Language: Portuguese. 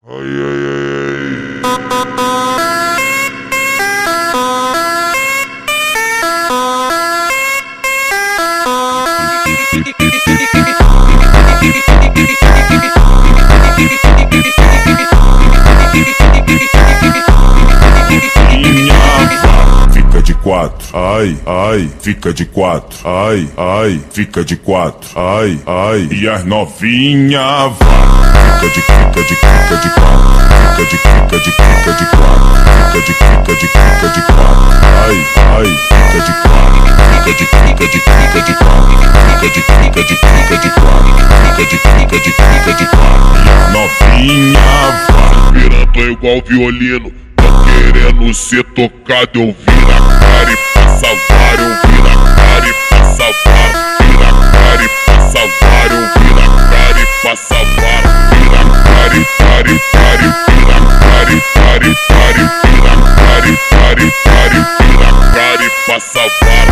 Ai, ai, ai, fica de quatro, ai, ai, fica de quatro, ai, ai, fica de quatro, ai, ai, e as novinha fica de quatro, fica de quatro, fica de quatro, fica de quatro, ai, ai, fica de quatro, fica de quatro, fica de quatro, fica de quatro, e as novinha virando igual violino, tá querendo ser tocado, eu viro a cara e passa vara, eu viro a cara e passa vara, vira a cara e passa vara, eu viro a cara e passa vara, vira a cara e vira a cara e vira a cara e passa vara.